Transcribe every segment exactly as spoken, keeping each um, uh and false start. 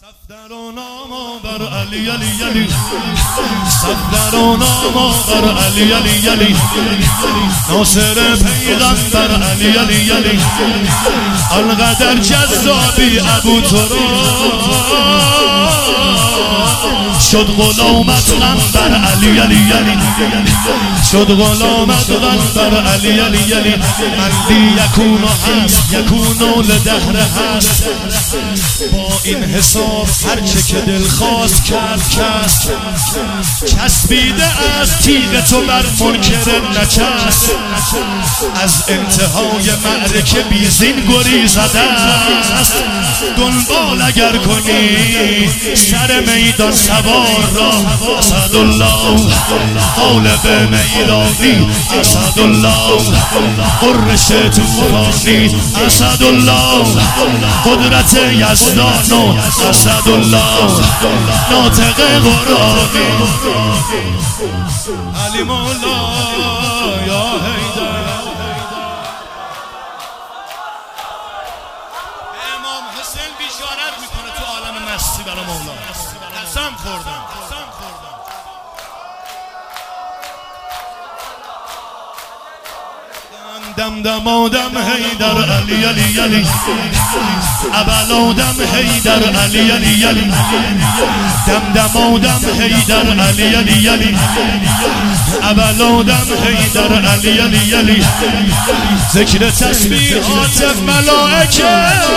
صفدر و نام بر علی علی علی صفدر و نام بر علی علی علی ناصر پیغمبر علی علی علی القدر جذابی ابو تراب شد غلامت غنبر علی علی علی شد غلامت غنبر علی علی علی مندی یکون هست یکون لدهر هست با این حساب هرچه که دل خواست کرد کس چسبیده از تیغ تو بر منکر نچست از انتهای معرکه بیزین گری زده است دنبال اگر کنی سر میدان سوار را اسدالله غالب میدانی اسدالله قرش توفانی اسدالله قدرت یزدان اسدالله ناطق قرآنی علی مولا یا حیدر امام حسین بیشارت میکنه تو عالم مستی برای مولا قسم خوردم دم دم آدم حیدر علی علی علی اول آدم حیدر علی علی علی دم دم آدم حیدر علی علی علی اول آدم حیدر علی علی علی ذکر تسبیحات ملائکه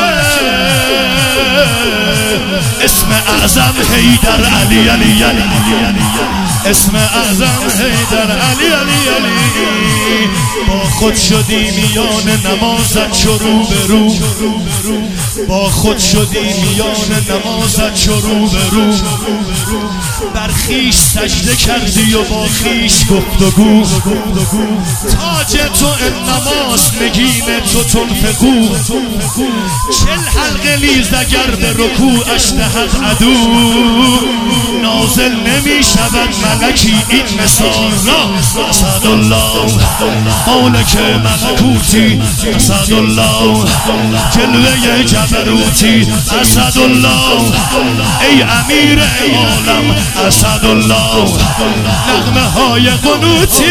اسم اعظم حیدر علی علی علی اسم اعظم حیدر علی علی علی با خود شدی میان نمازت شروع به رو با خود شدی میان نمازت شروع به رو بر خیش سجده کردی و با خیش گفتگو تاج تو این نماز نگین تو تنفقو چل حلقه لیز اگر به رکوعش دهد عدو نازل نمی شود ملکی این مثال را اسدالله مالک ملکوتی اسدالله جلوه جبروتی اسدالله ای امیر عالم اسدالله نغمه های قنوتی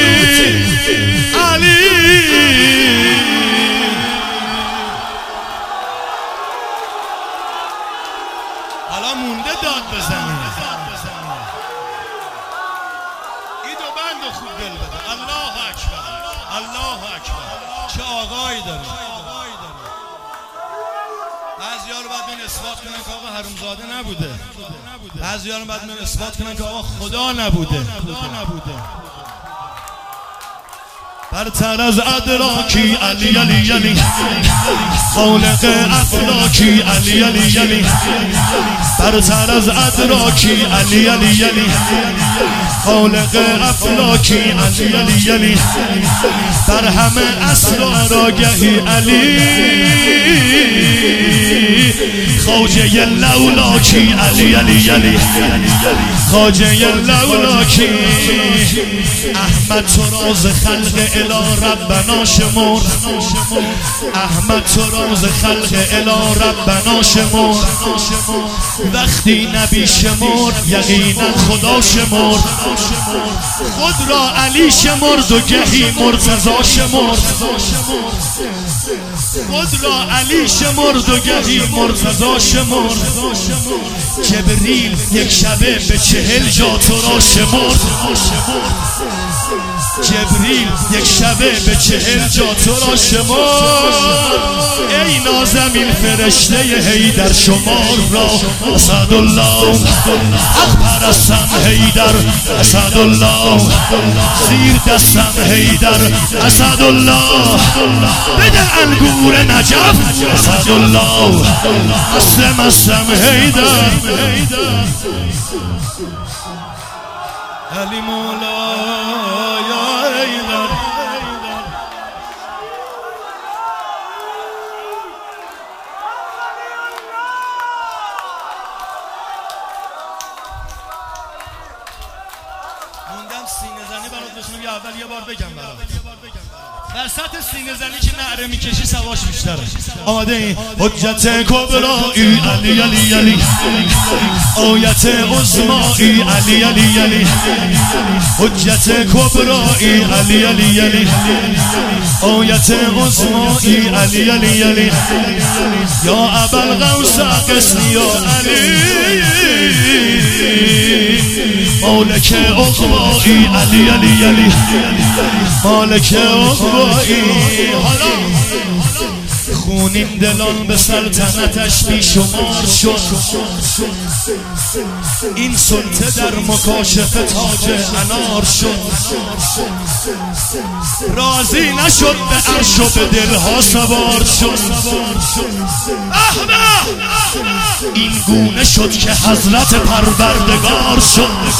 علی حالا مونده داد بزنی ایدو بند و خوب دل بده الله اکبر الله اکبر چه آقایی داره بعضی ها رو باید من اثبات کنن که آقا حرومزاده نبوده بعضی ها رو باید من اثبات کنن که آقا خدا نبوده برتر از ادراکی علی علی علی خالق افلاکی علی علی علی برتر از ادراکی علی علی علی خالق افلاکی علی علی علی بر همه اسرار آگهی علی خواجه لولاکی علی علی علی خواجه لولاکی احمد تو راز خلق الی ربنا شمرد احمد تو راز خلق الی ربنا شمرد وقتی نبی شمرد یقینا خدا شمرد خود را علی شمرد و گهی مرتضی شمرد خود را علی شمرد و گهی مرتضی شمرد جبریل یک شبه به چهل جا تو را شمرد جبریل یک شبه به چهل جا تو را شمرد ای نازمین فرشته حیدر شمار را اسدالله حق پرستم حیدر اسدالله زیر دستم حیدر اسدالله بده انگور نجف اسدالله مستم مستم حیدر علی مولا یا حیدر موندم سینه زنی برات بشنم یا اول یه بار بگم برات وسط سینه زنی که نعره میکشی سواش بیشتره. آماده این حجت کبرایی علی علی علی، آیت عظمایی علی علی علی، حجت کبرایی علی علی علی، آیت عظمایی علی علی علی، یا ابوالغوث قسمی یا علی، مالک عقبایی علی علی علی، مالک عقبایی. حالا خونین دلان به سلطنتش بیشمار شد، این سلطه در مکاشفه تاج انار شد، راضی نشد به عرش و به دلها سوار شد. این گونه شد که حضرت پروردگار شد.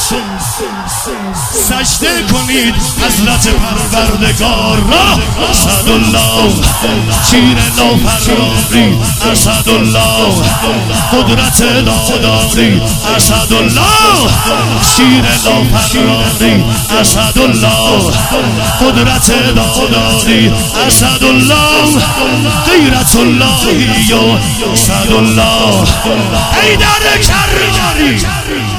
سجده کنید حضرت پروردگار را. اسدالله شیر لافراری، اسدالله قدرت لاداری، اسدالله شیر لافراری، اسدالله قدرت لاداری، اسدالله غیرت الله یا اسدالله حیدر کراری.